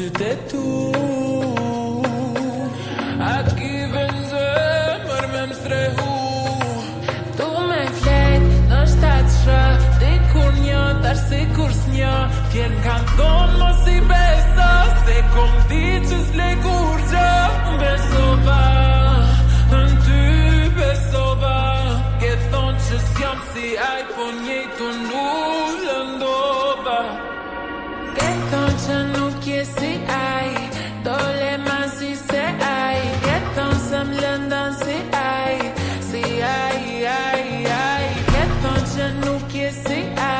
qytetu. A ki vend zemër me mstrehu. Tu me flet, në shtatë shë, dikur një, tash si kur s'një. Tjerë kanë thonë mos i beso, se kom di që s'le kur gjë. Besova, në ty besova. Ke thonë që s'jam si aj, po njejtu nuk lëndova. Ke thonë që nuk je si aj, dole ma si se aj. Ke thonë se m'lëndan si aj, si aj. Ke thonë që nuk je si aj.